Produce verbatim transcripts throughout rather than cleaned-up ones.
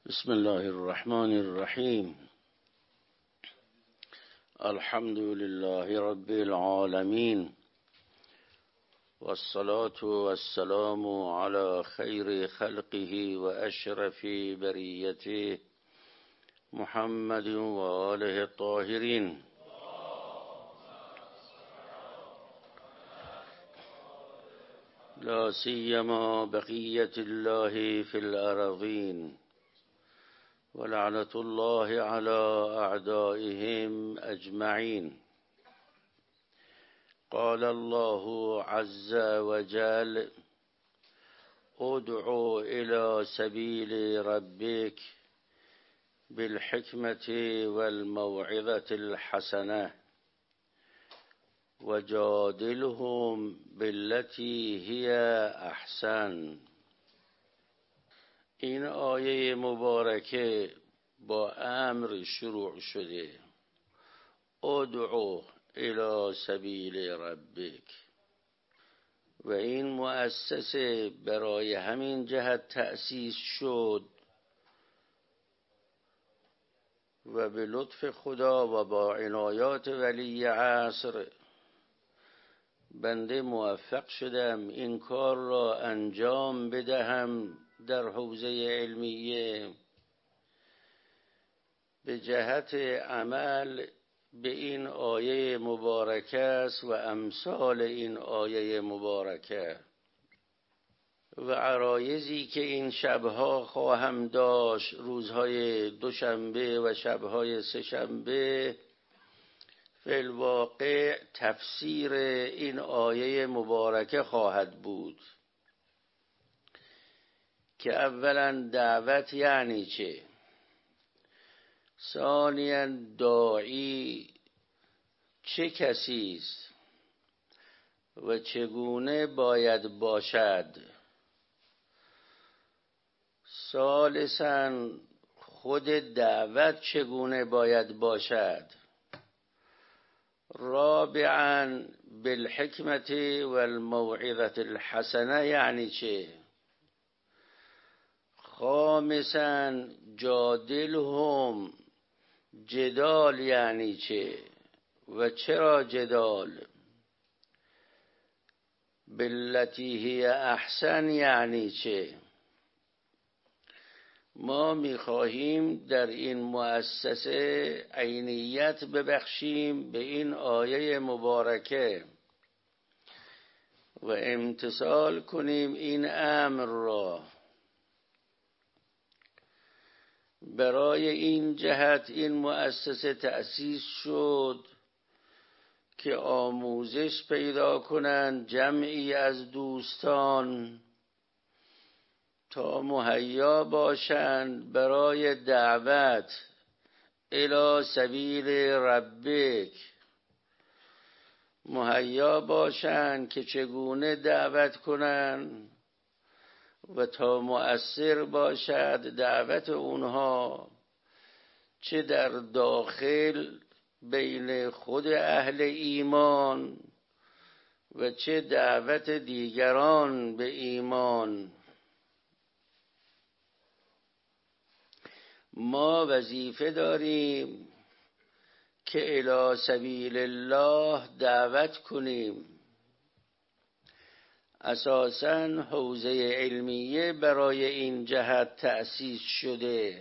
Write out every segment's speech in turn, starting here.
بسم الله الرحمن الرحیم. الحمد لله رب العالمین والصلاة والسلام على خیر خلقه و اشرف بریته محمد و آله الطاهرین. لا سیما بقیة الله فی الارضین ولعنة الله على أعدائهم أجمعين. قال الله عز وجل: ادع إلى سبيل ربك بالحكمة والموعظة الحسنة وجادلهم بالتي هي أحسن. این آیه مبارکه با امر شروع شده: ادعو الی سبیل ربک، و این مؤسسه برای همین جهت تأسیس شد و به لطف خدا و با عنایات ولی عصر بنده موفق شدم این کار را انجام بدهم در حوزه علمیه به جهت عمل به این آیه مبارکه است و امثال این آیه مبارکه و عرایضی که این شبها خواهم داشت، روزهای دوشنبه و شبهای سه‌شنبه، فی الواقع تفسیر این آیه مبارکه خواهد بود که اولا دعوت یعنی چه، ثانیا داعی چه کسی است و چگونه باید باشد، ثالثا خود دعوت چگونه باید باشد، رابعا بالحکمت والموعظة الحسنه یعنی چه، خامسا جادلهم جدال یعنی چه و چرا جدال، بالتی هی احسن یعنی چه. ما میخواهیم در این مؤسسه عینیت ببخشیم به این آیه مبارکه و امتثال کنیم این امر را. برای این جهت این مؤسسه تأسیس شد که آموزش پیدا کنند جمعی از دوستان تا مهیا باشند برای دعوت الی سبیل ربک، مهیا باشند که چگونه دعوت کنند و تا مؤثر باشد دعوت اونها، چه در داخل بین خود اهل ایمان و چه دعوت دیگران به ایمان. ما وظیفه داریم که الی سبیل الله دعوت کنیم. اساساً حوزه علمیه برای این جهت تأسیس شده.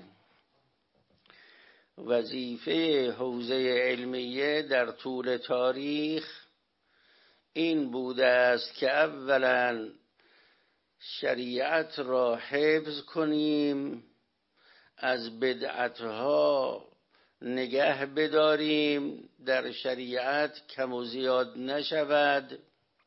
وظیفه حوزه علمیه در طول تاریخ این بوده است که اولاً شریعت را حفظ کنیم، از بدعتها نگه بداریم، در شریعت کم و زیاد نشود.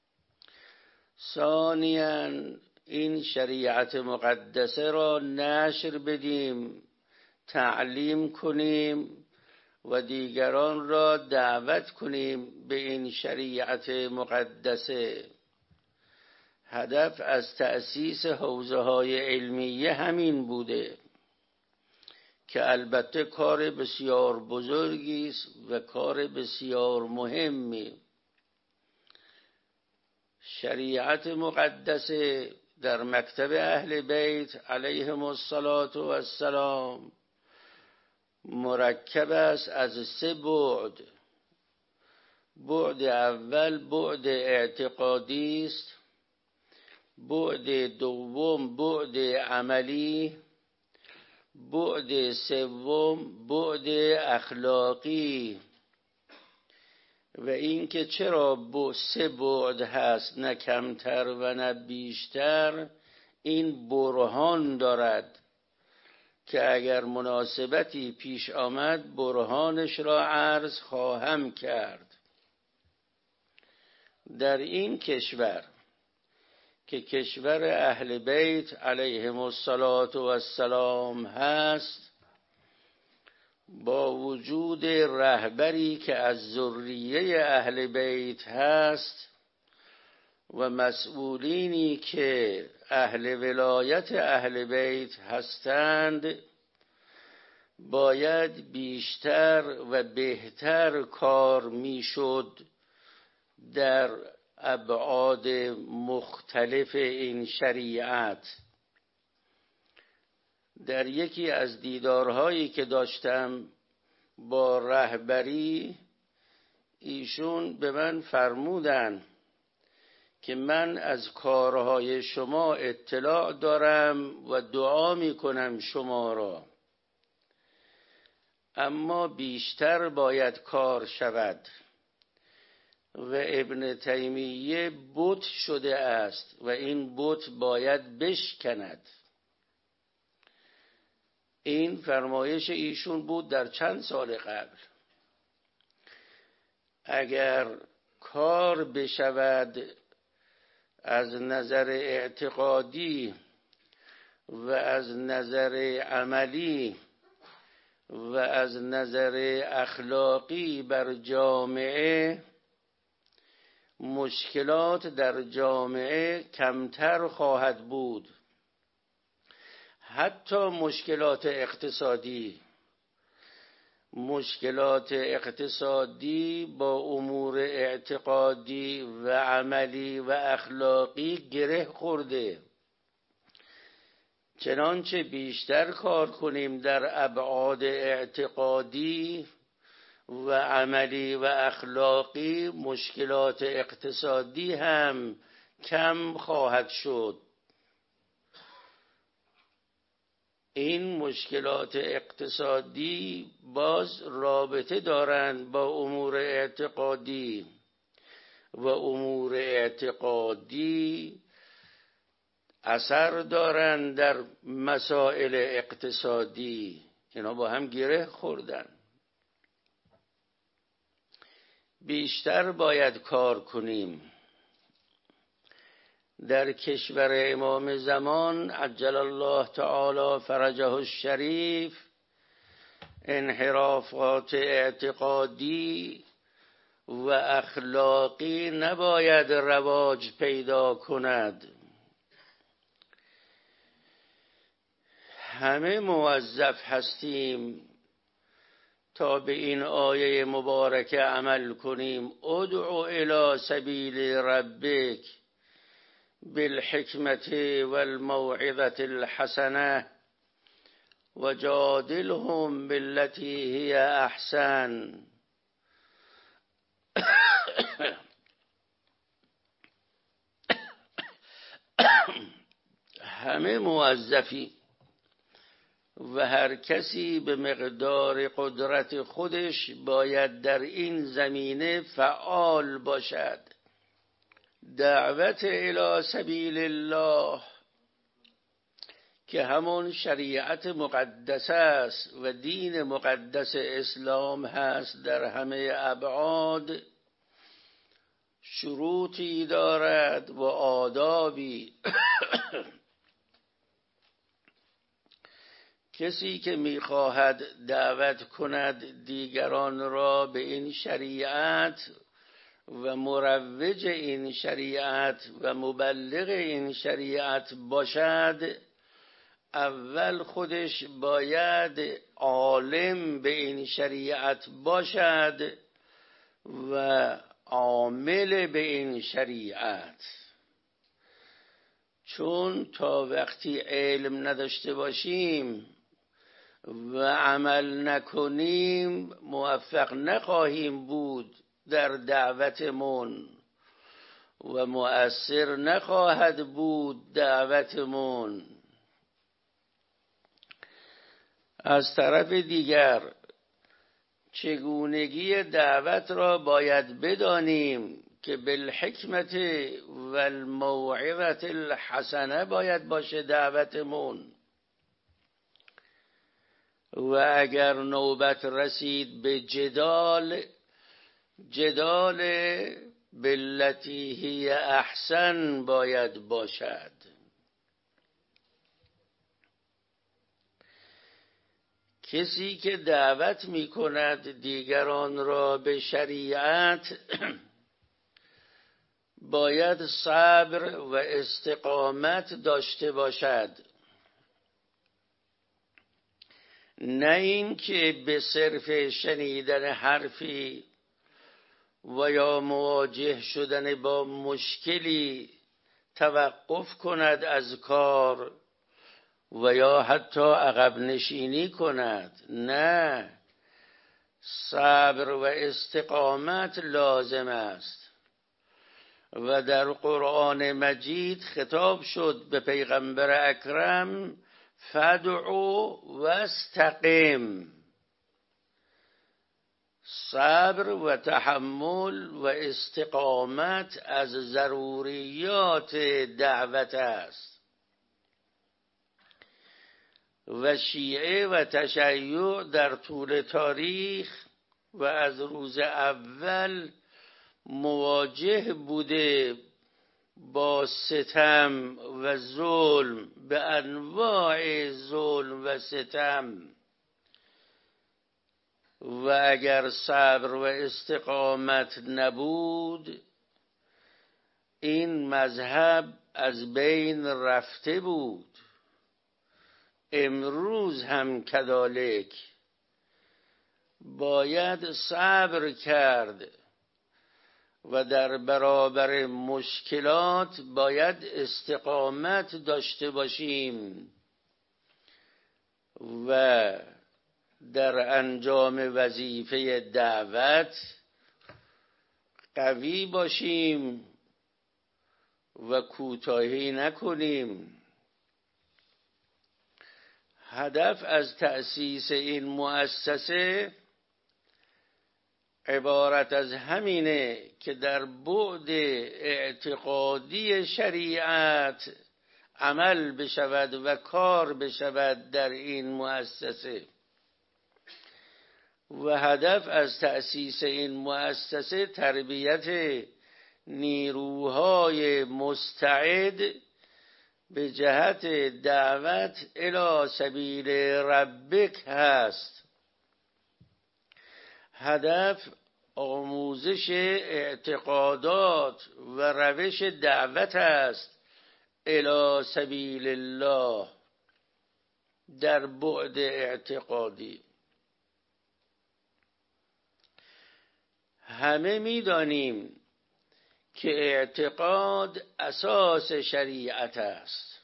ثانیاً این شریعت مقدسه را نشر بدیم، تعلیم کنیم و دیگران را دعوت کنیم به این شریعت مقدسه. هدف از تأسیس حوزه های علمیه همین بوده که البته کار بسیار بزرگی است و کار بسیار مهمی. شریعت مقدسه در مکتب اهل بیت علیهم الصلاة و السلام مرکب است از سه بعد. بعد اول بعد اعتقادی است، بعد دوم بعد عملی، بعد سوم بعد اخلاقی. و این که چرا سه بعد هست، نه کمتر و نه بیشتر، این برهان دارد که اگر مناسبتی پیش آمد برهانش را عرض خواهم کرد. در این کشور که کشور اهل بیت علیهم الصلاة و السلام هست، با وجود رهبری که از ذریه اهل بیت هست و مسئولینی که اهل ولایت اهل بیت هستند، باید بیشتر و بهتر کار میشد در ابعاد مختلف این شریعت. در یکی از دیدارهایی که داشتم با رهبری، ایشون به من فرمودن که من از کارهای شما اطلاع دارم و دعا می کنم شما را، اما بیشتر باید کار شود و ابن تیمیه بت شده است و این بت باید بشکند. این فرمایش ایشون بود در چند سال قبل. اگر کار بشود از نظر اعتقادی و از نظر عملی و از نظر اخلاقی بر جامعه، مشکلات در جامعه کمتر خواهد بود. حتی مشکلات اقتصادی مشکلات اقتصادی با امور اعتقادی و عملی و اخلاقی گره خورده. چنانچه بیشتر کار کنیم در ابعاد اعتقادی و عملی و اخلاقی، مشکلات اقتصادی هم کم خواهد شد. این مشکلات اقتصادی باز رابطه دارند با امور اعتقادی و امور اعتقادی اثر دارند در مسائل اقتصادی. اینا با هم گره خوردن. بیشتر باید کار کنیم. در کشور امام زمان عجل الله تعالی فرجه الشریف، انحرافات اعتقادی و اخلاقی نباید رواج پیدا کند. همه موظف هستیم تا به این آیه مبارکه عمل کنیم. ادعو الی سبیل ربک بالحکمت والموعظة الحسنه وجادلهم بالتي هي احسن. همه موظفی و هر کسی به مقدار قدرت خودش باید در این زمینه فعال باشد. دعوت الی سبیل الله که همون شریعت مقدس است و دین مقدس اسلام هست، در همه ابعاد شروطی دارد و آدابی. کسی که میخواهد دعوت کند دیگران را به این شریعت و مروج این شریعت و مبلغ این شریعت باشد، اول خودش باید عالم به این شریعت باشد و عامل به این شریعت. چون تا وقتی علم نداشته باشیم و عمل نکنیم موفق نخواهیم بود در دعوتمون و مؤثر نخواهد بود دعوتمون. از طرف دیگر چگونگی دعوت را باید بدانیم که بالحکمت و الموعظة الحسنه باید باشه دعوتمون. و اگر نوبت رسید به جدال، جدال بالتی هی احسن باید باشد. کسی که دعوت می کند دیگران را به شریعت باید صبر و استقامت داشته باشد، نه این که به صرف شنیدن حرفی و یا مواجه شدن با مشکلی توقف کند از کار و یا حتی عقب نشینی کند. نه، صبر و استقامت لازم است. و در قرآن مجید خطاب شد به پیغمبر اکرم فدعو و استقم. صبر و تحمل و استقامت از ضروریات دعوت است. و شیعه و تشیع در طول تاریخ و از روز اول مواجه بوده با ستم و ظلم، به انواع ظلم و ستم، و اگر صبر و استقامت نبود این مذهب از بین رفته بود. امروز هم کذالک باید صبر کرد و در برابر مشکلات باید استقامت داشته باشیم و در انجام وظیفه دعوت قوی باشیم و کوتاهی نکنیم. هدف از تأسیس این مؤسسه عبارت از همینه که در بعد اعتقادی شریعت عمل بشود و کار بشود در این مؤسسه. و هدف از تأسیس این مؤسسه تربیت نیروهای مستعد به جهت دعوت الی سبیل ربک هست. هدف آموزش اعتقادات و روش دعوت است الی سبیل الله در بعد اعتقادی. همه می‌دانیم که اعتقاد اساس شریعت است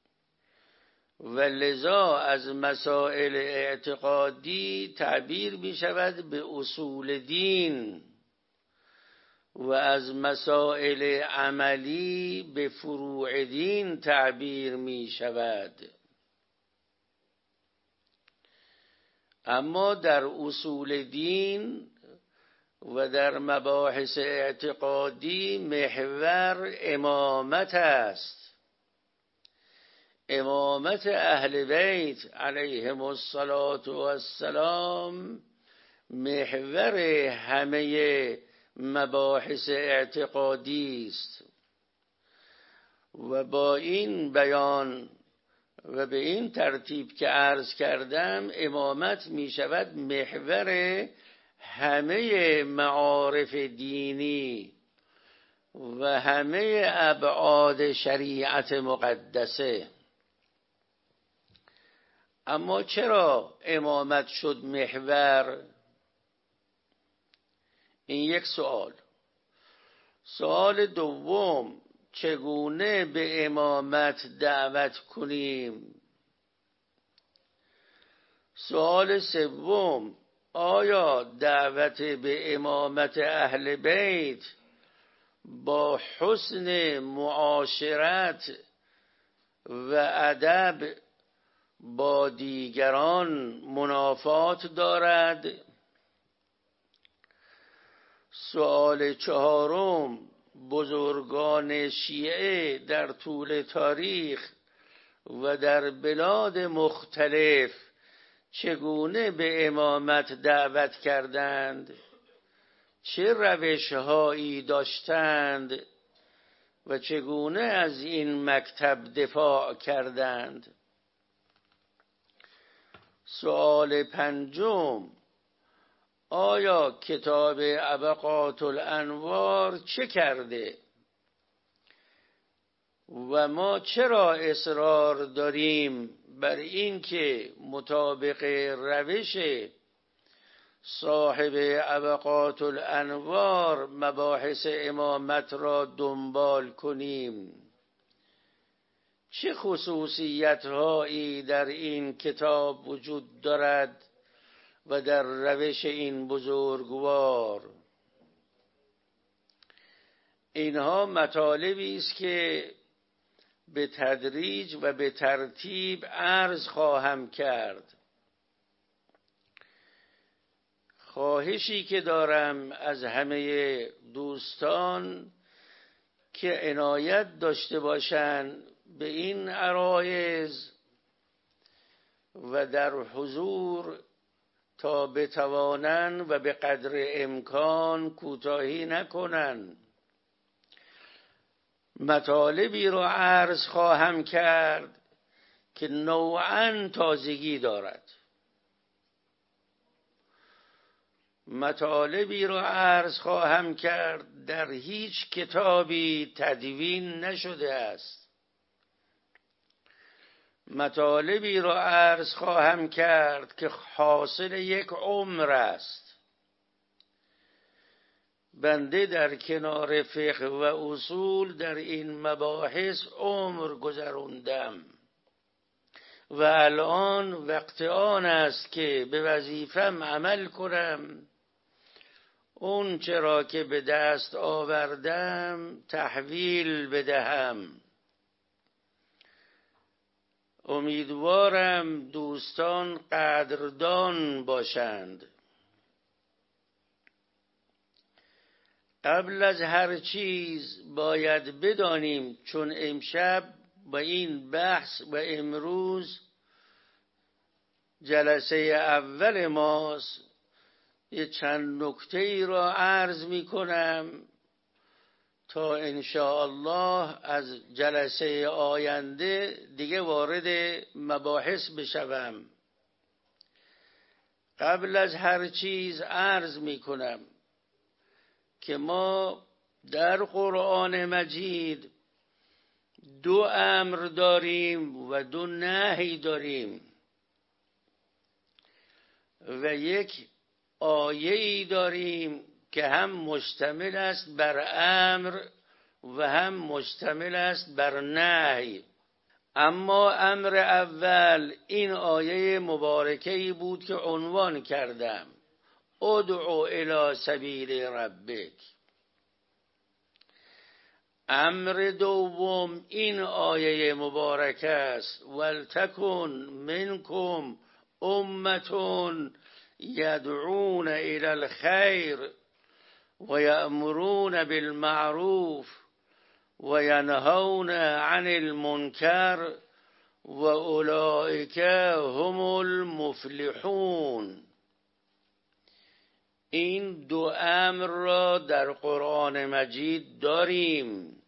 و لذا از مسائل اعتقادی تعبیر می شود به اصول دین و از مسائل عملی به فروع دین تعبیر می شود. اما در اصول دین و در مباحث اعتقادی محور امامت است. امامت اهل بیت علیهم الصلاة والسلام محور همه مباحث اعتقادی است و با این بیان و به این ترتیب که عرض کردم امامت می شود محور همه معارف دینی و همه ابعاد شریعت مقدسه. اما چرا امامت شد محور؟ این یک سوال. سوال دوم، چگونه به امامت دعوت کنیم؟ سوال سوم، آیا دعوت به امامت اهل بیت با حسن معاشرت و ادب با دیگران منافات دارد؟ سوال چهارم، بزرگان شیعه در طول تاریخ و در بلاد مختلف چگونه به امامت دعوت کردند؟ چه روش‌هایی داشتند و چگونه از این مکتب دفاع کردند؟ سوال پنجم، آیا کتاب ابقات الانوار چه کرده و ما چرا اصرار داریم بر این که مطابق روش صاحب ابقات الانوار مباحث امامت را دنبال کنیم؟ چه خصوصیت‌هایی در این کتاب وجود دارد و در روش این بزرگوار؟ اینها مطالبی است که به تدریج و به ترتیب عرض خواهم کرد. خواهشی که دارم از همه دوستان که عنایت داشته باشند به این عرایض و در حضور تا بتوانند و به قدر امکان کوتاهی نکنند. مطالبی را عرض خواهم کرد که نوعاً تازگی دارد. مطالبی را عرض خواهم کرد در هیچ کتابی تدوین نشده است. مطالبی را عرض خواهم کرد که حاصل یک عمر است. بنده در کنار فقه و اصول در این مباحث عمر گذراندم و الان وقت آن است که به وظیفم عمل کنم. اون چرا که به دست آوردم تحویل بدهم. امیدوارم دوستان قدردان باشند. قبل از هر چیز باید بدانیم، چون امشب با این بحث و امروز جلسه اول ماست، یه چند نکته ای را عرض می کنم تا انشاءالله از جلسه آینده دیگه وارد مباحث بشوم. قبل از هر چیز عرض می کنم که ما در قرآن مجید دو امر داریم و دو نهی داریم و یک آیه‌ای داریم که هم مشتمل است بر امر و هم مشتمل است بر نهی. اما امر اول این آیه مبارکه‌ای بود که عنوان کردم، ادعو الی سبیل ربک. امر دوم این آیه مبارک است، ولتکن منکم امة یدعون الی الخیر و یأمرون بالمعروف و ینهون عن المنکر و اولئک هم المفلحون. این دو امر را در قرآن مجید داریم،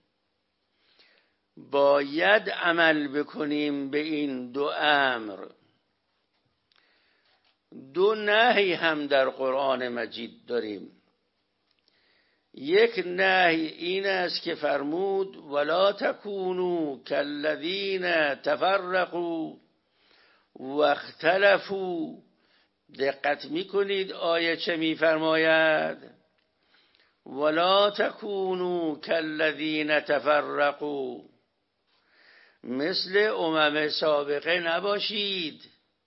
باید عمل بکنیم به این دو امر. دو نهی هم در قرآن مجید داریم. یک نهی این است که فرمود ولا تکونوا کالذین تفرقوا و اختلفوا. دقت میکنید آیه چه میفرماید؟ ولا تکونوا کالذین تفرقوا، مثل امم سابقه نباشید،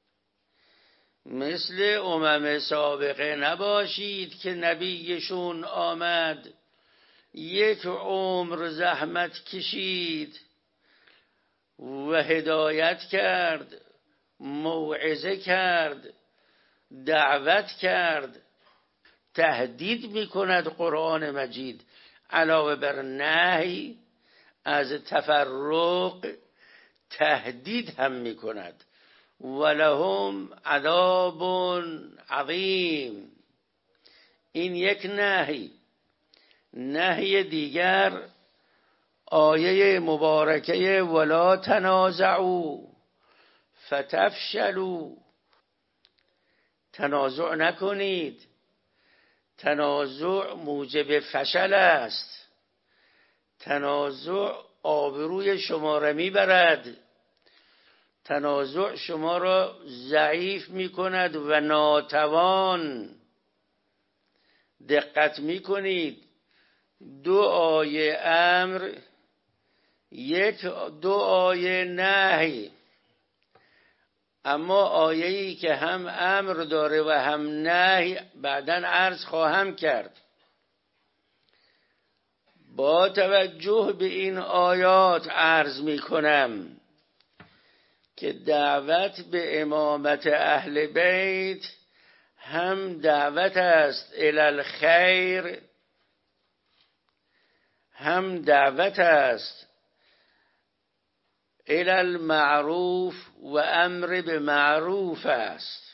مثل امم سابقه نباشید که نبیشون آمد یک عمر زحمت کشید و هدایت کرد، موعظه کرد، دعوت کرد. تهدید میکند قرآن مجید علاوه بر نهی از تفرق، تهدید هم میکند ولهم عذاب عظیم. این یک نهی. نهی دیگر آیه مبارکه ولا تنازعوا فتفشلوا، تنازع نکنید، تنازع موجب فشل است، تنازع آبروی شما را میبرد، تنازع شما را ضعیف میکند و ناتوان. دقت میکنید دو آیه امر، یک دو آیه نهی، اما آیه‌ای که هم امر داره و هم نهی بعداً عرض خواهم کرد. با توجه به این آیات عرض میکنم که دعوت به امامت اهل بیت هم دعوت است الی الخیر، هم دعوت است الی المعروف و امر به معروف است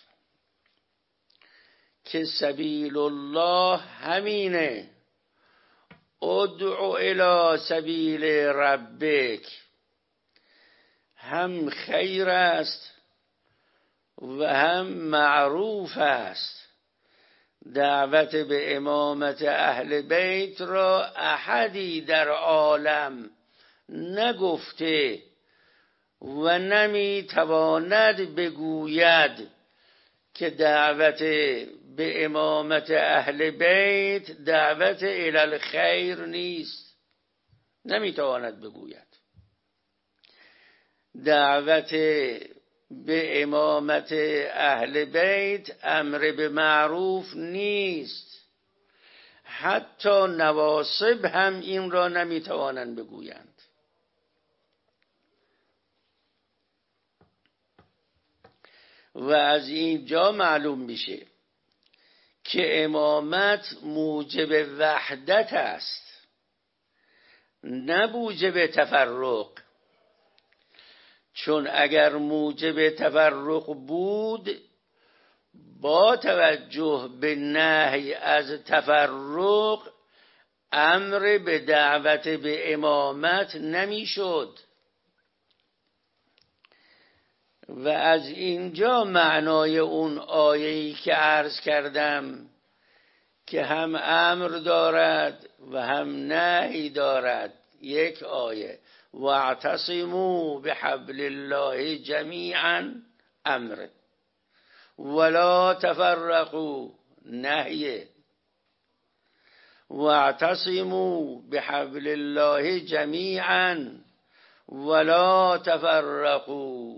که سبیل الله همینه. ادعو الی سبیل ربک، هم خیر است و هم معروف است. دعوت به امامت اهل بیت را احدی در عالم نگفته و نمی تواند بگوید که دعوت به امامت اهل بیت دعوت الی الخیر نیست. نمی تواند بگوید. دعوت به امامت اهل بیت امر به معروف نیست. حتی نواصب هم این را نمی توانند بگویند. و از اینجا معلوم میشه که امامت موجب وحدت است، نه موجب تفرق. چون اگر موجب تفرق بود، با توجه به نهی از تفرق امر به دعوت به امامت نمیشد. و از اینجا معنای اون آیه‌ای که عرض کردم که هم امر دارد و هم نهی دارد، یک آیه واعتصموا بحبل الله جمیعا امر ولا تفرقوا نهیه، واعتصموا بحبل الله جمیعا ولا تفرقوا.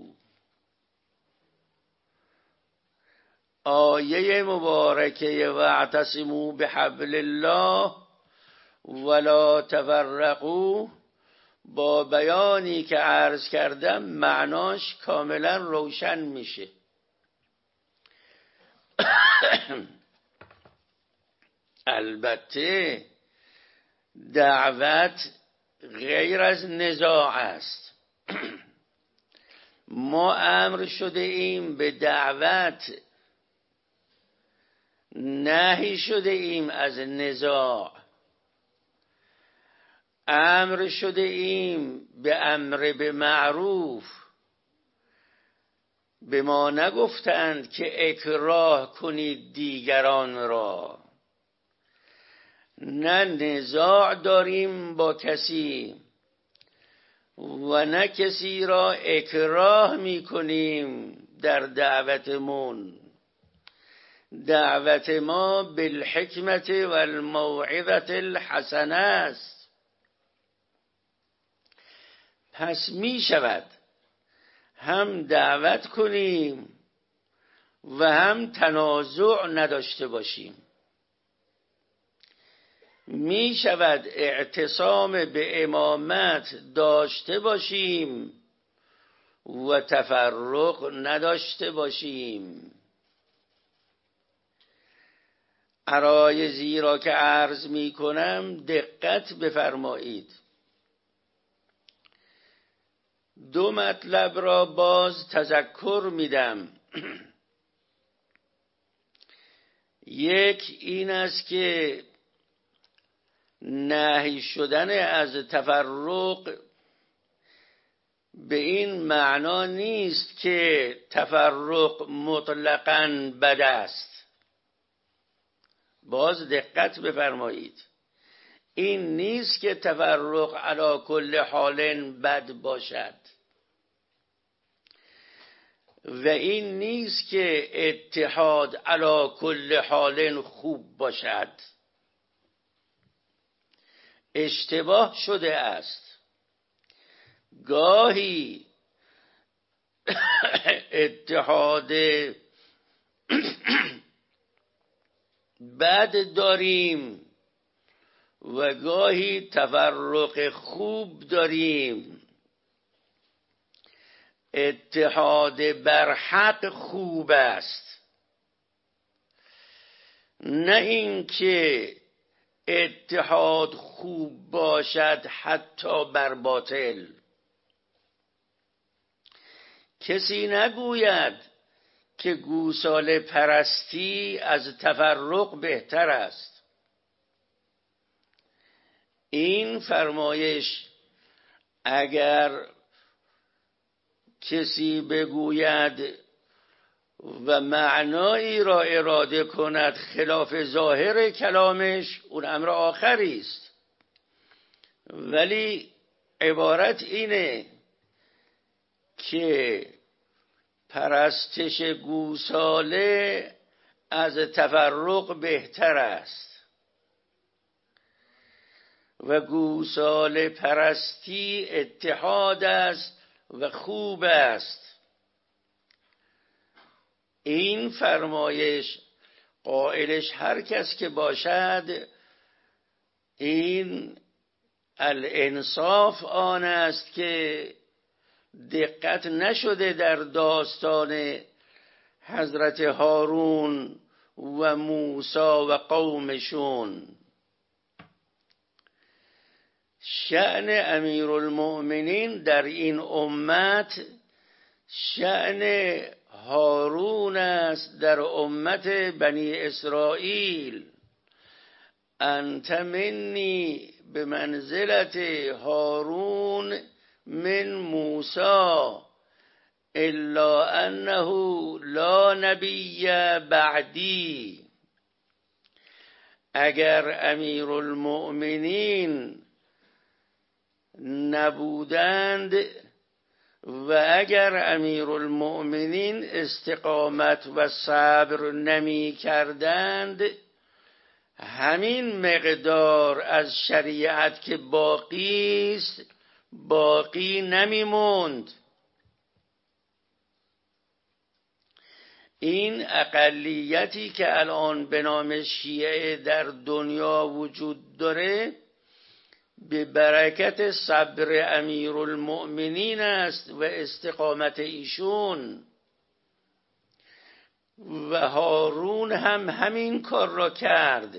آیه مبارکه واعتصموا بحبل الله ولا تفرقوا با بیانی که عرض کردم معناش کاملا روشن میشه. البته دعوت غیر از نزاع است. ما امر شده ایم به دعوت، نهی شده ایم از نزاع. امر شده ایم به امر به معروف. به ما نگفتند که اکراه کنید دیگران را. نه نزاع داریم با کسی و نه کسی را اکراه می کنیم در دعوتمون. دعوت ما بالحکمت و الموعظة الحسنه است. پس می شود هم دعوت کنیم و هم تنازع نداشته باشیم. می شود اعتصام به امامت داشته باشیم و تفرق نداشته باشیم. عرایضی را که عرض می کنم دقت بفرمایید. دو مطلب را باز تذکر میدم. یک این است که نهی شدن از تفرق به این معنا نیست که تفرق مطلقاً بد است. باز دقت بفرمایید، این نیست که تفرق علی کل حال بد باشد و این نیست که اتحاد علی کل حال خوب باشد. اشتباه شده است. گاهی اتحاد بد داریم و گاهی تفرق خوب داریم. اتحاد بر حق خوب است، نه اینکه اتحاد خوب باشد حتی بر باطل. کسی نگوید که گوساله پرستی از تفرق بهتر است. این فرمایش اگر کسی بگوید و معنایی را اراده کند خلاف ظاهر کلامش، اون امر آخری است. ولی عبارت اینه که پرستش گوساله از تفرق بهتر است و گوساله پرستی اتحاد است و خوب است. این فرمایش قائلش هر کس که باشد، این الانصاف آن است که دقت نشده در داستان حضرت هارون و موسی و قومشون. شأن امیرالمؤمنین در این امت شأن هارون است در امت بنی اسرائیل. انت منی به منزلت هارون من موسی الا انه لا نبی بعدی. اگر امیرالمؤمنین نبودند و اگر امیرالمؤمنین استقامت و صبر نمی کردند، همین مقدار از شریعت که باقی است باقی نمی موند. این اقلیتی که الان به نام شیعه در دنیا وجود داره به برکت صبر امیرالمؤمنین است و استقامت ایشون. و هارون هم همین کار را کرد.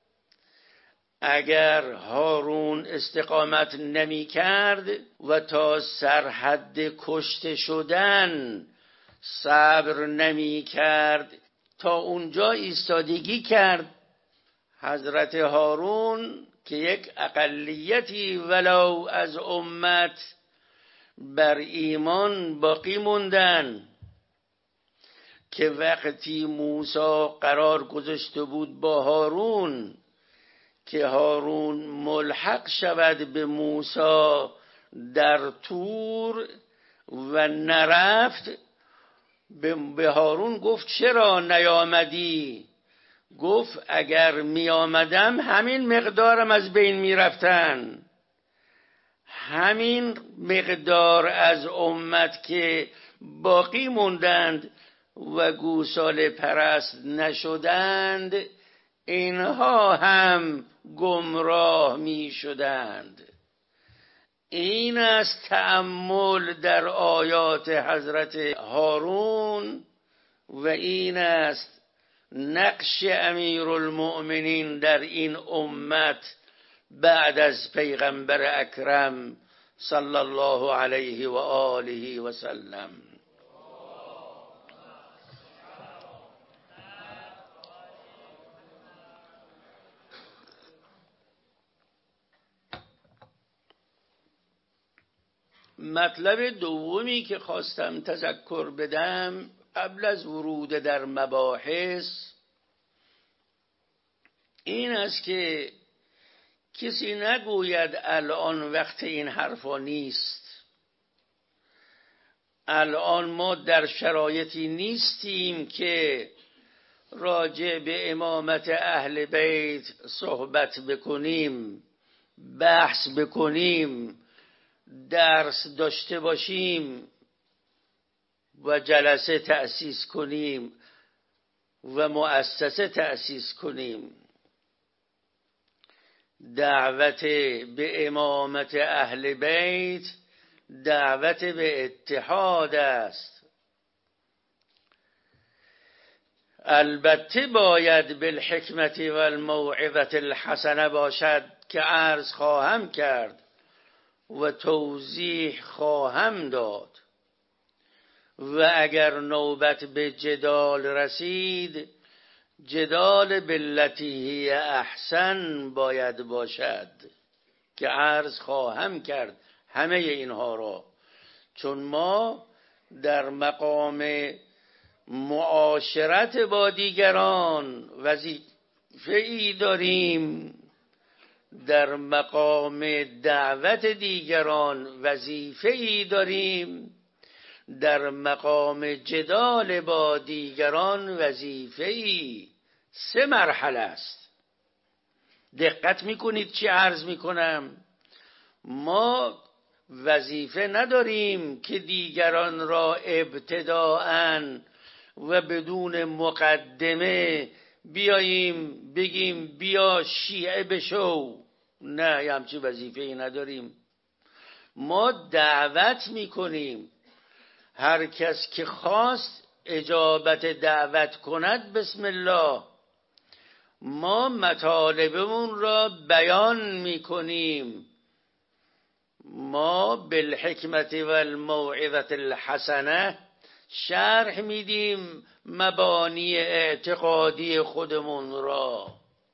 اگر هارون استقامت نمی کرد و تا سرحد کشته شدن صبر نمی کرد، تا اونجا ایستادگی کرد، حضرت هارون که یک اقلیتی ولو از امت بر ایمان باقی موندن، که وقتی موسی قرار گذاشته بود با هارون که هارون ملحق شود به موسی در طور و نرفت، به هارون گفت چرا نیامدی؟ گفت اگر می آمدم همین مقدارم از بین می رفتن، همین مقدار از امت که باقی موندند و گوساله پرست نشدند اینها هم گمراه می شدند. این است تأمل در آیات حضرت هارون و این است نقش امیرالمؤمنین در این امت بعد از پیغمبر اکرم صلی الله علیه و آله و سلم. مطلب دومی که خواستم تذکر بدم قبل از ورود در مباحث این است که کسی نگوید الان وقت این حرفا نیست، الان ما در شرایطی نیستیم که راجع به امامت اهل بیت صحبت بکنیم، بحث بکنیم، درس داشته باشیم و جلسه تأسیس کنیم و مؤسسه تأسیس کنیم. دعوت به امامت اهل بیت دعوت به اتحاد است. البته باید بالحکمت و الموعظة الحسنه باشد که عرض خواهم کرد و توضیح خواهم داد و اگر نوبت به جدال رسید جدال باللتی هی احسن باید باشد که عرض خواهم کرد همه اینها را، چون ما در مقام معاشرت با دیگران وظیفه‌ای داریم، در مقام دعوت دیگران وظیفه‌ای داریم، در مقام جدال با دیگران وظیفه‌ای. سه مرحله است. دقت میکنید چی عرض میکنم؟ ما وظیفه نداریم که دیگران را ابتداءً و بدون مقدمه بیاییم بگیم بیا شیعه بشو. نه، یه همچی وظیفه‌ای نداریم. ما دعوت میکنیم، هر کس که خواست اجابت دعوت کند بسم الله. ما مطالبمون را بیان میکنیم، ما بالحکمت و الموعظة الحسنه شرح میدیم مبانی اعتقادی خودمون را.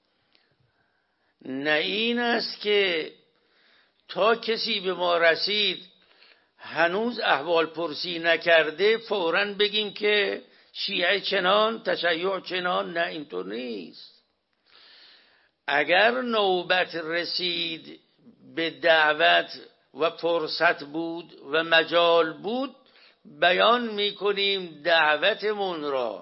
نه این است که تا کسی به ما رسید هنوز احوال پرسی نکرده فوراً بگیم که شیعه چنان، تشیع چنان. نه، اینطور نیست. اگر نوبت رسید به دعوت و فرصت بود و مجال بود بیان میکنیم دعوتمون را.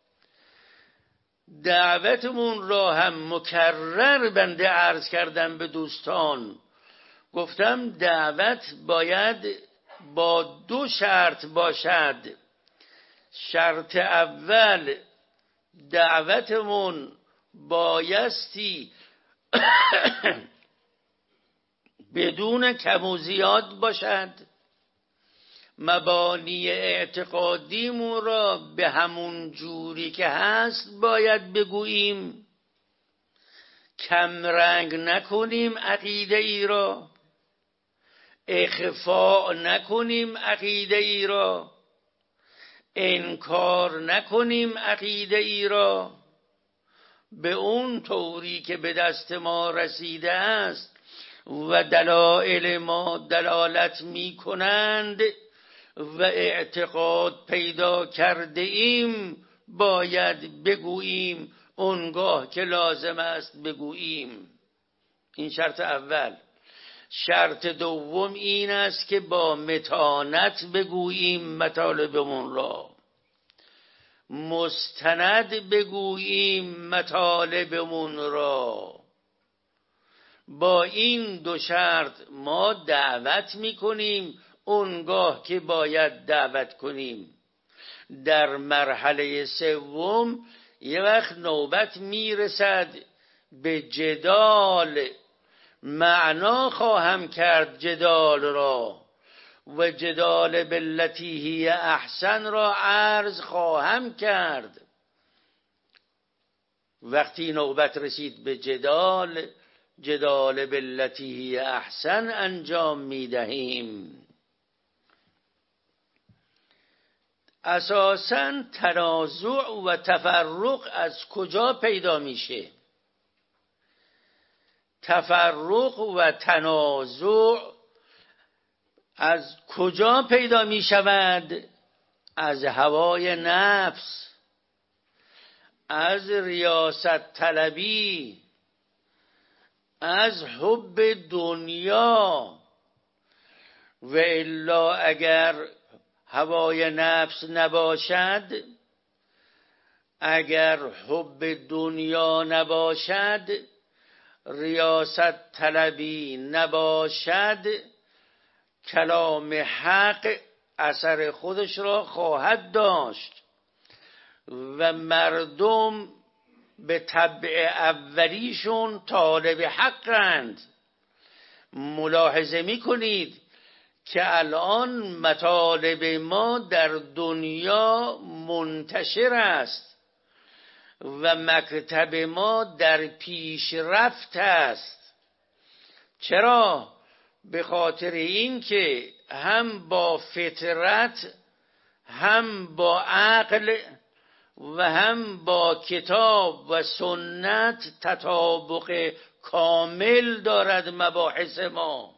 دعوتمون را هم مکرر بنده عرض کردم به دوستان، گفتم دعوت باید با دو شرط باشد. شرط اول دعوتمون بایستی بدون کم و زیاد باشد، مبانی اعتقادیمون را به همون جوری که هست باید بگوییم، کم رنگ نکنیم عقیده ای را، اخفاء نکنیم عقیده ای را، انکار نکنیم عقیده ای را، به اون طوری که به دست ما رسیده است و دلائل ما دلالت می کنند و اعتقاد پیدا کرده ایم باید بگوییم، اونگاه که لازم است بگوییم. این شرط اول. شرط دوم این است که با متانت بگوییم مطالبمون را. مستند بگوییم مطالبمون را. با این دو شرط ما دعوت میکنیم اونگاه که باید دعوت کنیم. در مرحله سوم یه وقت نوبت میرسد به جدال، معنا خواهم کرد جدال را و جدال بالتی هی احسن را عرض خواهم کرد. وقتی نوبت رسید به جدال، جدال بالتی هی احسن انجام میدهیم. اساساً تنازع و تفرق از کجا پیدا میشه؟ تفرق و تنازع از کجا پیدا می شود؟ از هوای نفس، از ریاست طلبی، از حب دنیا. و الا اگر هوای نفس نباشد، اگر حب دنیا نباشد، ریاست طلبی نباشد، کلام حق اثر خودش را خواهد داشت و مردم به طبع اولیشون طالب حقند. ملاحظه می کنید که الان مطالب ما در دنیا منتشر است و مکتب ما در پیشرفت است. چرا؟ به خاطر این که هم با فطرت، هم با عقل و هم با کتاب و سنت تطابق کامل دارد مباحث ما.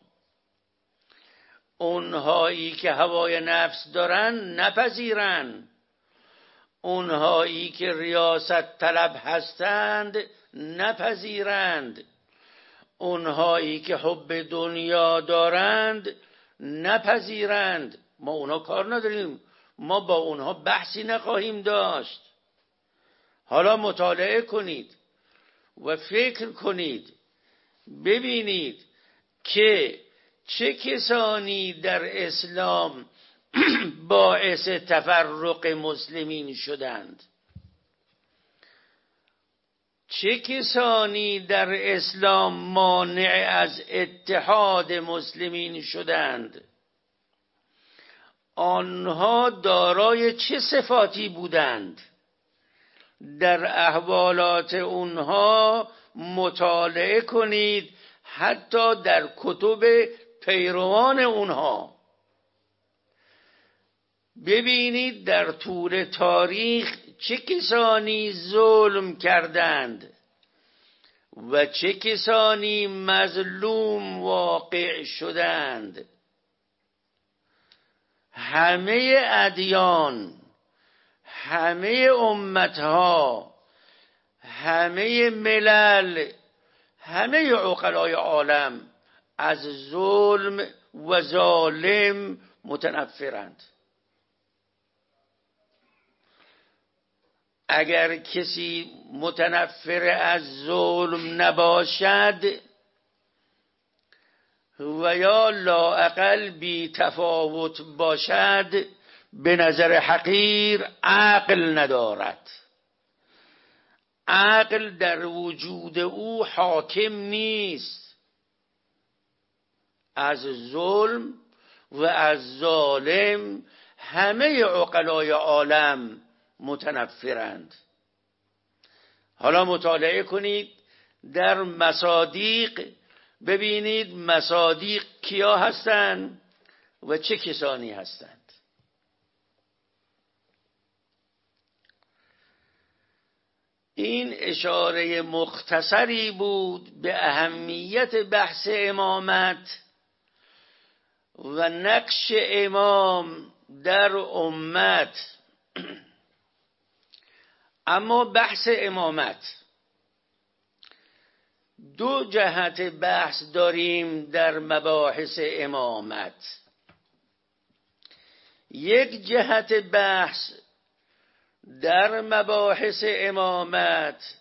اونهایی که هوای نفس دارن نپذیرن، اونهایی که ریاست طلب هستند نپذیرند، اونهایی که حب دنیا دارند نپذیرند. ما اونها کار نداریم، ما با اونها بحثی نخواهیم داشت. حالا مطالعه کنید و فکر کنید، ببینید که چه کسانی در اسلام باعث تفرق مسلمین شدند، چه کسانی در اسلام مانع از اتحاد مسلمین شدند، آنها دارای چه صفاتی بودند. در احوالات اونها مطالعه کنید، حتی در کتب پیروان اونها ببینید در طول تاریخ چه کسانی ظلم کردند و چه کسانی مظلوم واقع شدند. همه ادیان، همه امتها، همه ملل، همه عقلای عالم از ظلم و ظالم متنفرند. اگر کسی متنفر از ظلم نباشد و یا لااقل بی تفاوت باشد، به نظر حقیر عقل ندارد. عقل در وجود او حاکم نیست. از ظلم و از ظالم همه عقلای عالم متنفرند. حالا مطالعه کنید در مصادیق، ببینید مصادیق کیا هستند و چه کسانی هستند. این اشاره مختصری بود به اهمیت بحث امامت و نقش امام در امت. اما بحث امامت دو جهت بحث داریم در مباحث امامت. یک جهت بحث در مباحث امامت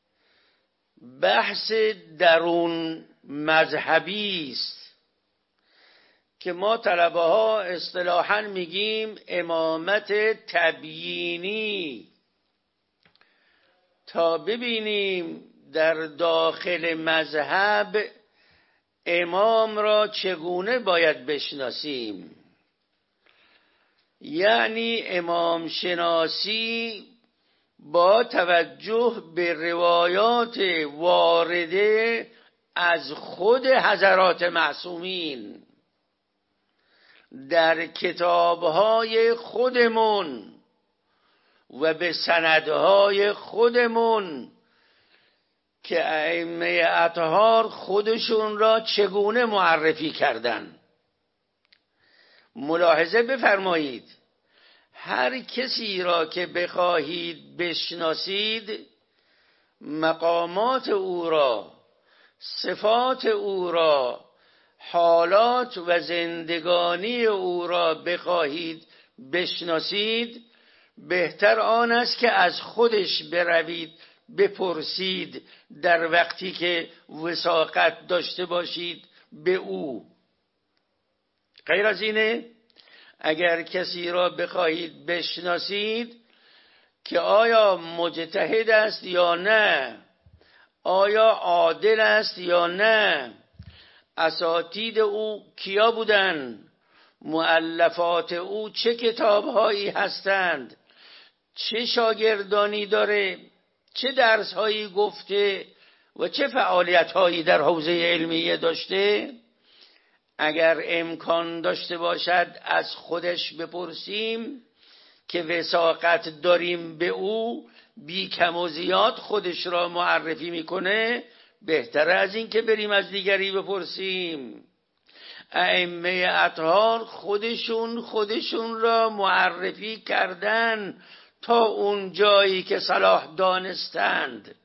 بحث درون مذهبی است که ما طلبه ها اصطلاحاً میگیم امامت تبیینی، تا ببینیم در داخل مذهب امام را چگونه باید بشناسیم. یعنی امام شناسی با توجه به روایات وارده از خود حضرات معصومین در کتابهای خودمون و به سندهای خودمون که ائمه اطهار خودشون را چگونه معرفی کردند. ملاحظه بفرمایید، هر کسی را که بخواهید بشناسید، مقامات او را، صفات او را، حالات و زندگانی او را بخواهید بشناسید، بهتر آن است که از خودش بروید بپرسید در وقتی که وثاقت داشته باشید به او. غیر از اینه اگر کسی را بخواهید بشناسید که آیا مجتهد است یا نه، آیا عادل است یا نه، اساتید او کیا بودن، مؤلفات او چه کتابهایی هستند، چه شاگردانی داره، چه درسهایی گفته و چه فعالیتهایی در حوزه علمیه داشته، اگر امکان داشته باشد از خودش بپرسیم که وثاقت داریم به او، بی کم و زیاد خودش را معرفی میکنه، بهتره از این که بریم از دیگری بپرسیم. ائمه اطهار خودشون خودشون را معرفی کردن تا اون جایی که صلاح دانستند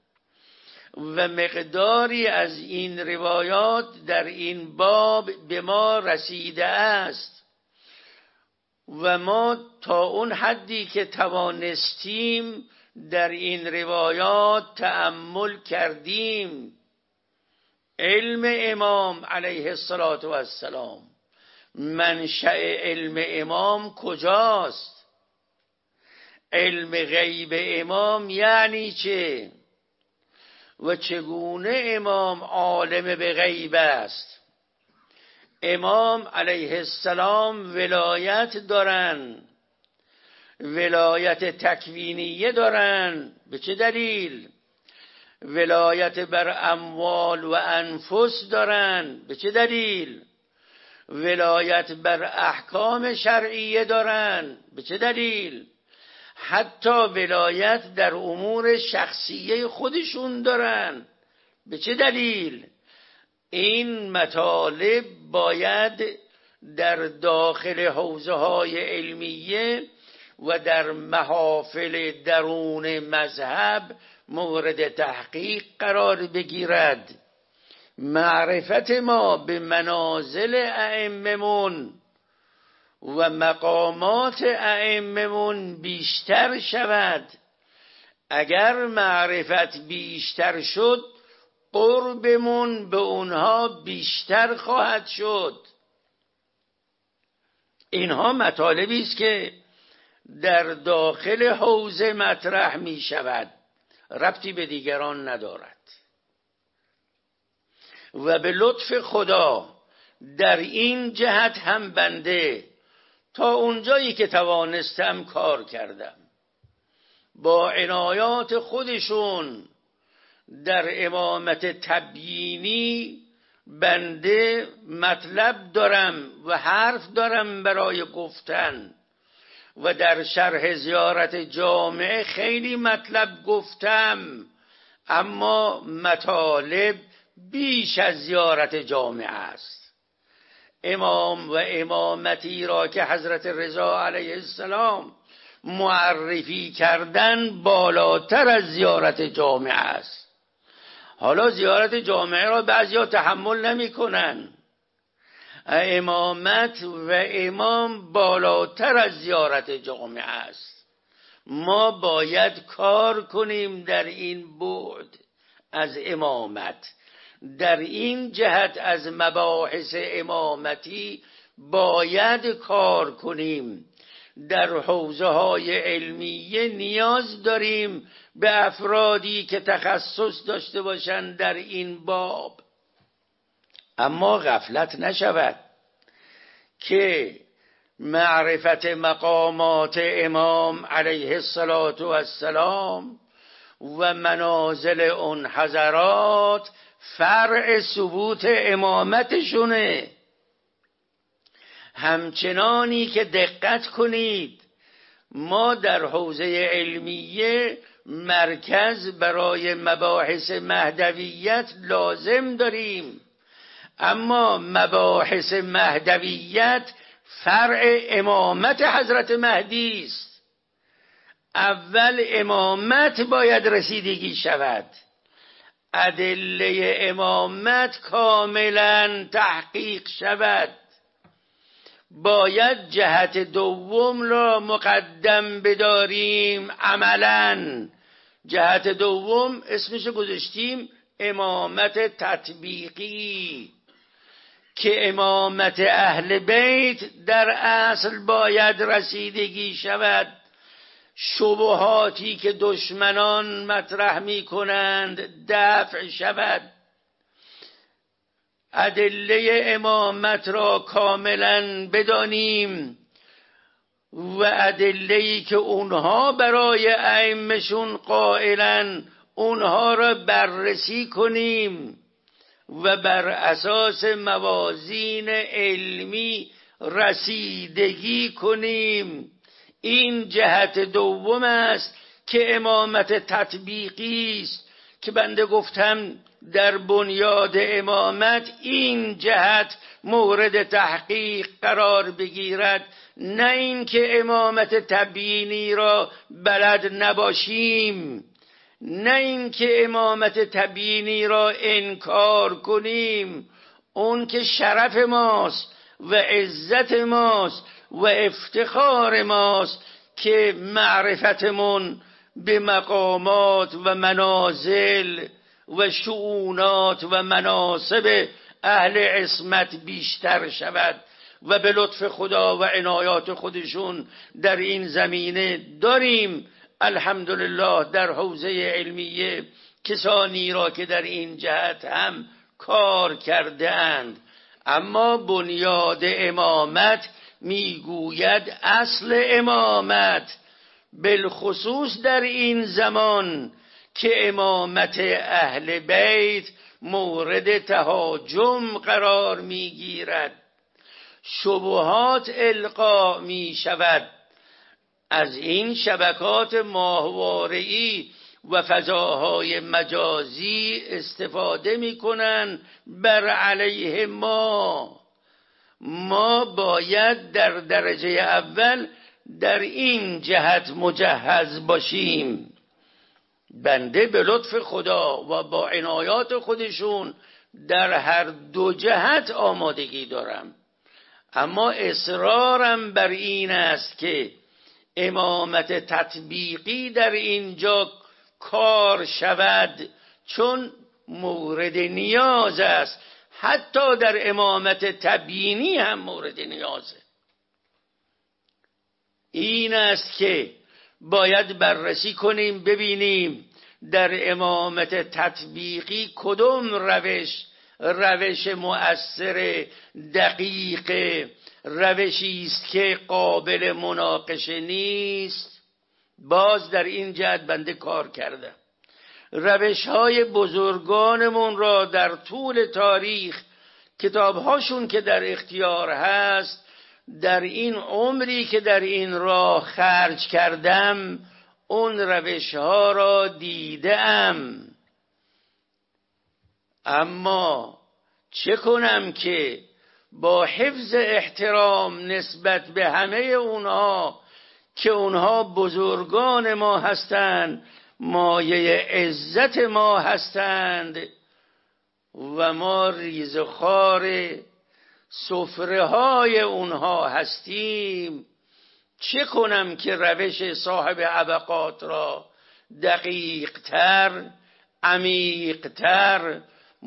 و مقداری از این روایات در این باب به ما رسیده است و ما تا اون حدی که توانستیم در این روایات تأمل کردیم. علم امام علیه السلام، منشأ علم امام کجاست؟ علم غیب امام یعنی چه؟ و چگونه امام عالم به غیب است؟ امام علیه السلام ولایت دارن، ولایت تکوینیه دارن. به چه دلیل؟ ولایت بر اموال و انفس دارن. به چه دلیل؟ ولایت بر احکام شرعیه دارن. به چه دلیل؟ حتی ولایت در امور شخصیه خودشون دارن. به چه دلیل؟ این مطالب باید در داخل حوزه های علمیه و در محافل درون مذهب مورد تحقیق قرار بگیرد. معرفت ما به منازل ائممون و مقامات ائممون بیشتر شود. اگر معرفت بیشتر شد، قربمون به اونها بیشتر خواهد شد. اینها مطالبی است که در داخل حوزه مطرح می شود، ربطی به دیگران ندارد و به لطف خدا در این جهت هم بنده تا اونجایی که توانستم کار کردم. با عنایات خودشون در امامت تبیینی بنده مطلب دارم و حرف دارم برای گفتن و در شرح زیارت جامعه خیلی مطلب گفتم، اما مطالب بیش از زیارت جامعه است. امام و امامتی را که حضرت رضا علیه السلام معرفی کردن بالاتر از زیارت جامعه است. حالا زیارت جامعه را بعضیا تحمل نمی کنن. امامت و امام بالاتر از زیارت جامعه است. ما باید کار کنیم در این بعد از امامت، در این جهت از مباحث امامتی باید کار کنیم. در حوزه های علمیه نیاز داریم به افرادی که تخصص داشته باشند در این باب. اما غفلت نشود که معرفت مقامات امام علیه الصلاة والسلام و منازل اون حضرات فرع ثبوت امامتشونه. همچنانی که دقت کنید ما در حوزه علمیه مرکز برای مباحث مهدویت لازم داریم، اما مباحث مهدویت فرع امامت حضرت مهدی است. اول امامت باید رسیدگی شود، ادله امامت کاملا تحقیق شود، باید جهت دوم را مقدم بداریم. عملا جهت دوم اسمش گذاشتیم امامت تطبیقی، که امامت اهل بیت در اصل باید رسیدگی شود. شبهاتی که دشمنان مطرح می کنند دفع شود، ادله امامت را کاملا بدانیم و ادله‌ای که اونها برای ائمه‌شون قائلن اونها را بررسی کنیم و بر اساس موازین علمی رسیدگی کنیم. این جهت دوم است که امامت تطبیقی است که بنده گفتم در بنیاد امامت این جهت مورد تحقیق قرار بگیرد، نه اینکه امامت تبیینی را بلد نباشیم، نه اینکه امامت تبیینی را انکار کنیم. اون که شرف ماست و عزت ماست و افتخار ماست که معرفتمون به مقامات و منازل و شؤونات و مناصب اهل عصمت بیشتر شود و به لطف خدا و عنایات خودشون در این زمینه داریم الحمدلله در حوزه علمیه کسانی را که در این جهت هم کار کرده اند. اما بنیاد امامت میگوید اصل امامت بالخصوص در این زمان که امامت اهل بیت مورد تهاجم قرار میگیرد، شبهات القا می شود، از این شبکات ماهواره‌ای و فضاهای مجازی استفاده می کنند بر علیه ما. ما باید در درجه اول در این جهت مجهز باشیم. بنده به لطف خدا و با عنایات خودشون در هر دو جهت آمادگی دارم، اما اصرارم بر این است که امامت تطبیقی در اینجا کار شود، چون مورد نیاز است. حتی در امامت تبیینی هم مورد نیازه. این است که باید بررسی کنیم ببینیم در امامت تطبیقی کدام روش روش مؤثر دقیق، روشی است که قابل مناقشه نیست. باز در این جهت بنده کار کردم. روش‌های بزرگانمون را در طول تاریخ کتاب‌هاشون که در اختیار هست، در این عمری که در این راه خرج کردم اون روش‌ها را دیدم. اما چه کنم که با حفظ احترام نسبت به همه اونها که اونها بزرگان ما هستند، مایه عزت ما هستند و ما ریزخوار سفره های اونها هستیم، چه کنم که روش صاحب عبقات را دقیقتر، عمیقتر،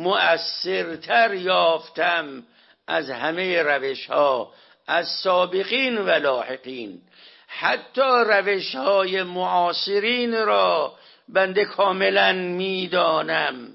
مؤثرتر یافتم از همه روش ها، از سابقین و لاحقین. حتی روش های معاصرین را بنده کاملا میدانم،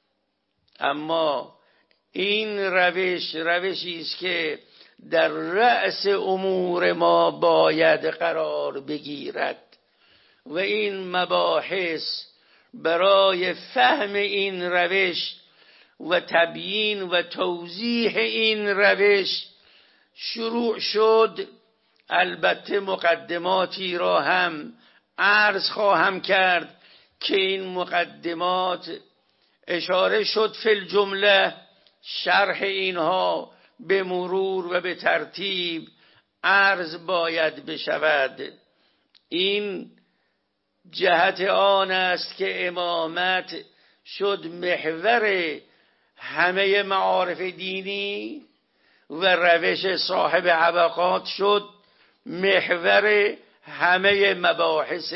اما این روش روشی است که در رأس امور ما باید قرار بگیرد و این مباحث برای فهم این روش و تبیین و توضیح این روش شروع شد. البته مقدماتی را هم عرض خواهم کرد که این مقدمات اشاره شد فی الجمله، شرح اینها به مرور و به ترتیب عرض باید بشود. این جهت آن است که امامت شد محور همه معارف دینی و روش صاحب عبقات شد محور همه مباحث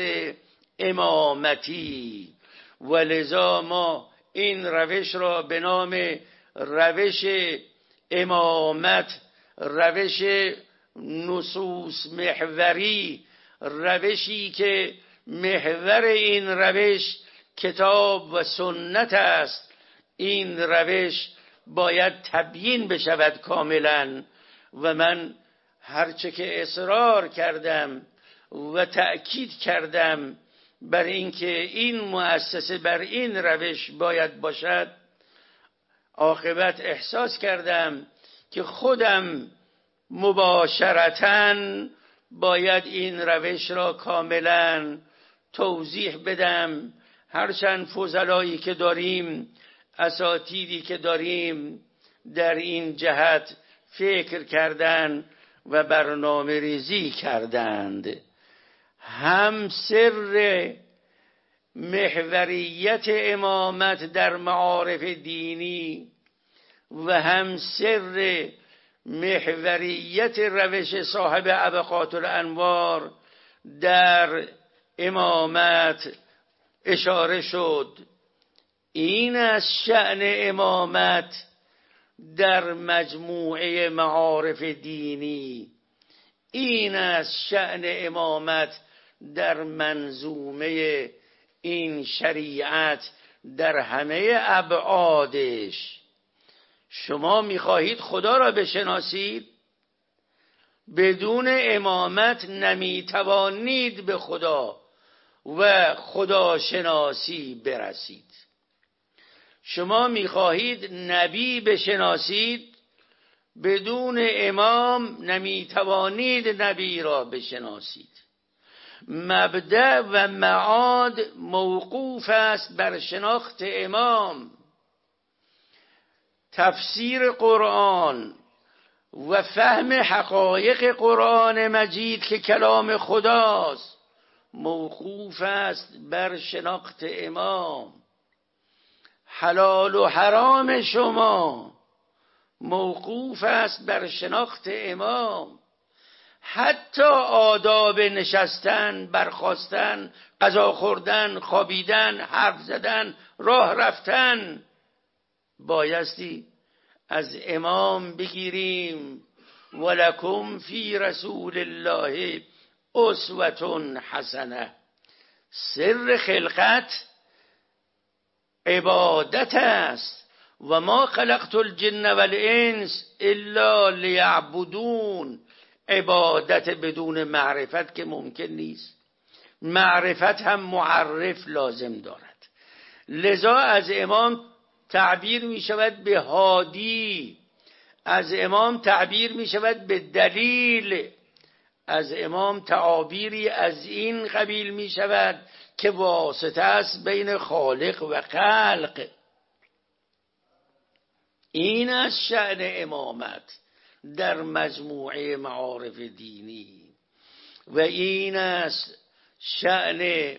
امامتی، و لذا ما این روش را به نام روش امامت، روش نصوص محوری، روشی که محور این روش کتاب و سنت است، این روش باید تبیین بشود کاملا. و من هرچه که اصرار کردم و تأکید کردم بر اینکه این مؤسسه بر این روش باید باشد، عاقبت احساس کردم که خودم مباشرتاً باید این روش را کاملا توضیح بدم. هرچند فضلایی که داریم، اساتیدی که داریم در این جهت فکر کردند و برنامه ریزی کردند، هم سر محوریت امامت در معارف دینی و هم سر محوریت روش صاحب عبقات الانوار در امامت اشاره شد. این از شأن امامت در مجموعه معارف دینی، این از شأن امامت در منظومه این شریعت در همه ابعادش. شما میخواهید خدا را بشناسید، بدون امامت نمیتوانید به خدا و خدا شناسی برسید. شما میخواهید نبی بشناسید، بدون امام نمیتوانید نبی را بشناسید. مبدأ و معاد موقوف است بر شناخت امام. تفسیر قرآن و فهم حقایق قرآن مجید که کلام خداست موقوف است بر شناخت امام. حلال و حرام شما موقوف است بر شناخت امام. حتی آداب نشستن، برخاستن، غذا خوردن، خوابیدن، حرف زدن، راه رفتن بایستی از امام بگیریم. ولکم فی رسول الله اسوة حسنه. سر خلقت عبادت است. و ما خلقت الجن والانس الا لیعبدون. عبادت بدون معرفت که ممکن نیست. معرفت هم معرف لازم دارد. لذا از امام تعبیر می شود به هادی، از امام تعبیر می شود به دلیل، از امام تعابیری از این قبیل می شود که واسطه است بین خالق و خلق. این از شأن امامت در مجموعه معارف دینی و این است شأن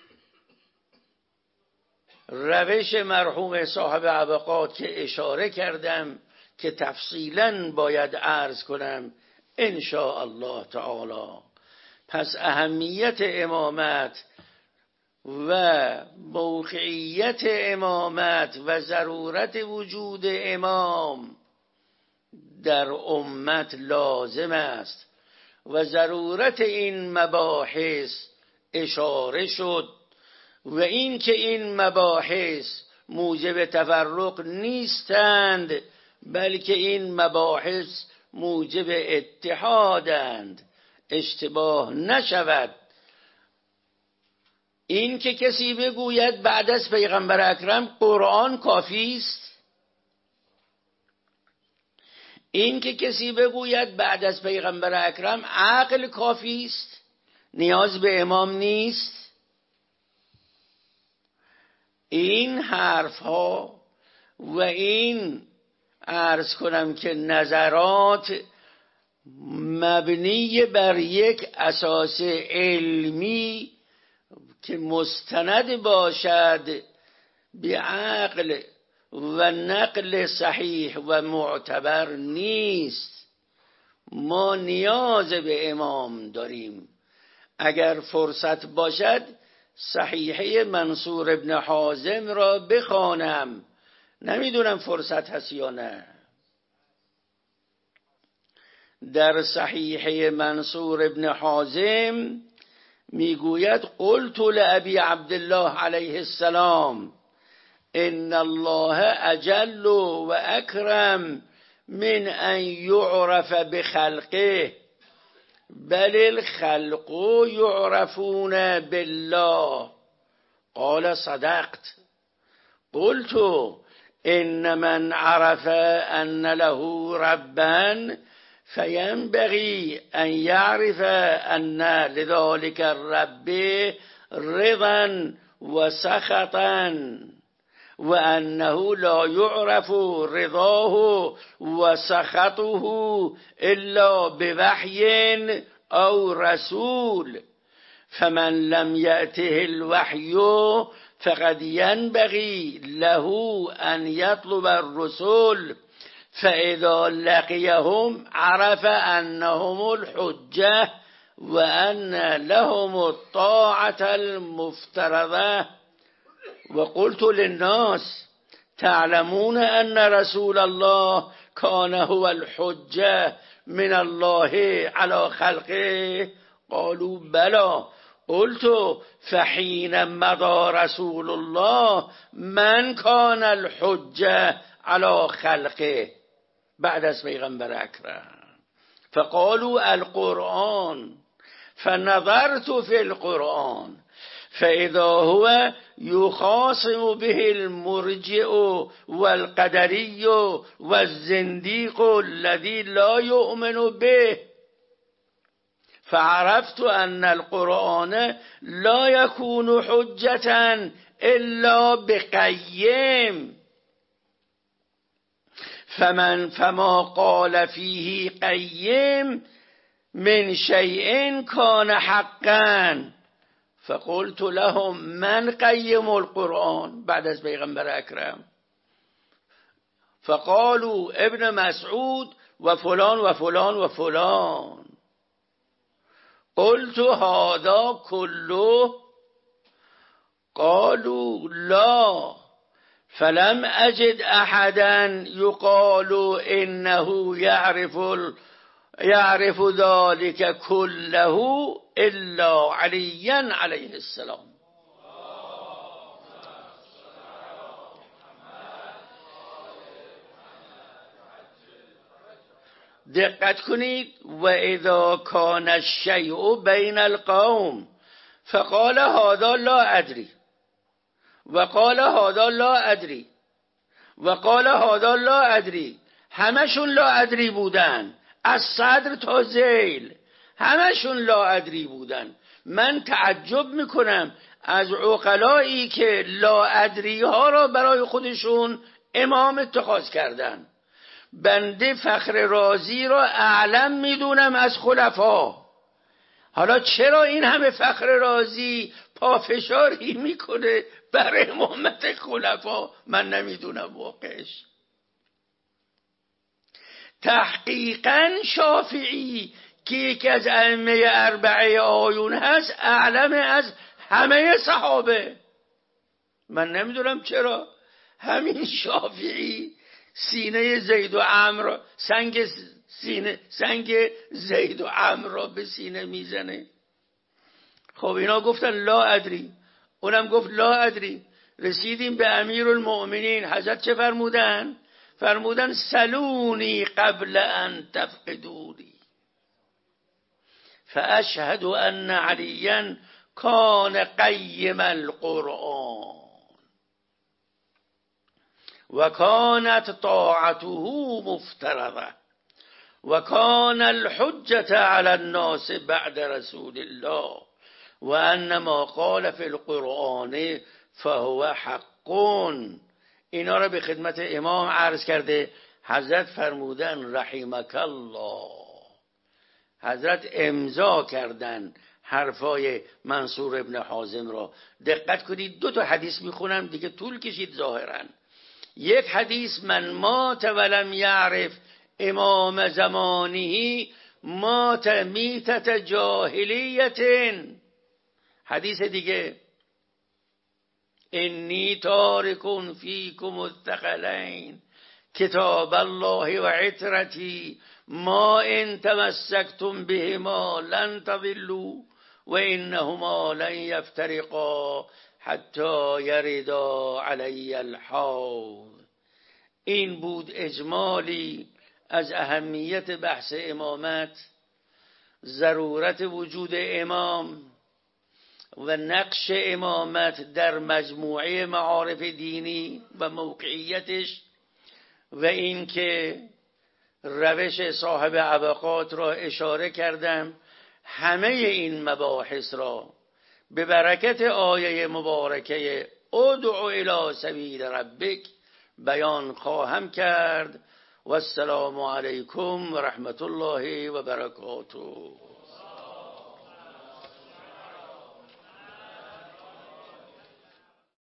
روش مرحوم صاحب عبقات که اشاره کردم که تفصیلاً باید عرض کنم ان شاء الله تعالی. پس اهمیت امامت و موقعیت امامت و ضرورت وجود امام در امت لازم است و ضرورت این مباحث اشاره شد و این که این مباحث موجب تفرق نیستند بلکه این مباحث موجب اتحادند، اشتباه نشود. این که کسی بگوید بعد از پیغمبر اکرم قرآن کافی است، این که کسی بگوید بعد از پیغمبر اکرم عقل کافی است، نیاز به امام نیست، این حرف ها و این عرض کنم که نظرات مبنی بر یک اساس علمی که مستند باشد به عقل و نقل صحیح و معتبر نیست. ما نیاز به امام داریم. اگر فرصت باشد صحیحه منصور ابن حازم را بخوانم، نمیدونم فرصت هست یا نه. در صحیحه منصور ابن حازم میگوید قلت لأبی عبدالله علیه السلام ان الله اجل و اکرم من ان یعرف بخلقه بل الخلق یعرفون بالله. قال صدقت. قلت ان من عرف ان له ربا فینبغی ان یعرف ان لذلك الرب رضا و سخطا و انه لا یعرف رضاه و سخطه الا بوحی او رسول فمن لم یأته الوحی فقد ینبغی له ان یطلب الرسول فاذا لقيهم عرف انهم الحجة وان لهم الطاعة المفترضة. وقلت للناس تعلمون ان رسول الله كان هو الحجة من الله على خلقه؟ قالوا بلى. قلت فحين مضى رسول الله من كان الحجة على خلقه بعد از پیغمبر اکرم؟ فقالوا القرآن. فنظرت في القرآن فإذا هو يخاصم به المرجئ والقدري والزنديق الذي لا يؤمن به فعرفت أن القرآن لا يكون حجة إلا بقيم فمن فما قال فيه قيم من شيء كان حقا. فقلت لهم من قيم القرآن بعد از پیغمبر اکرم؟ فقالوا ابن مسعود و فلان و فلان و فلان. قلت هذا كله؟ قالوا لا. فلم أجد أحدا يقال إنه يعرف يعرف ذلك كله إلا عليا عليه السلام. دقت کنید. و اذا کان الشیء بین القوم فقال هذا لا ادری و قال هذا لا ادری و قال هذا لا ادری، همشون لا ادری بودن، از صدر تا ذیل همشون لا ادری بودن. من تعجب میکنم از عقلایی که لا ادری ها را برای خودشون امام اتخاذ کردن. بنده فخر رازی را اعلم میدونم از خلفا، حالا چرا این همه فخر رازی پافشاری میکنه بر امامت خلفا؟ من نمیدونم واقعش. تحقیقا شافعی که یکی از ائمه اربعه آیون هست اعلم از همه صحابه. من نمیدونم چرا همین شافعی سینه زید و عمرو سنگ سینه سنگ زید و عمرو را به سینه میزنه. خب اینا گفتن لا ادری، اونم گفت لا ادری. رسیدیم به امیرالمؤمنین. حضرت چه فرمودن؟ فرمودن سلونی قبل ان تفقدونی فاشهد ان علیا کان قیم القرآن و کانت طاعته مفترضه و کان الحجة علی الناس بعد رسول الله و انما قال فی القرآن فهو حق. اینا را به خدمت امام عرض کرده. حضرت فرمودن رحمک الله. حضرت امضا کردن حرفای منصور ابن حازم را. دقت کنید دو تا حدیث میخونم دیگه، طول کشید ظاهرا. یک حدیث من مات ولم یعرف امام زمانه مات میتت جاهلیت. حدیث دیگه انی تارک فیکم الثقلین کتاب الله و عترتی ما ان تمسکتم بهما لن تضلوا و انهما لن یفترقا حتی یردا علی الحوض. این بود اجمالی از اهمیت بحث امامت، ضرورت وجود امام و نقش امامت در مجموعه معارف دینی و موقعیتش، و اینکه روش صاحب عبقات را اشاره کردم. همه این مباحث را به برکت آیه مبارکه ادع الی سبیل ربک بیان خواهم کرد. و السلام علیکم و رحمت الله و برکاته.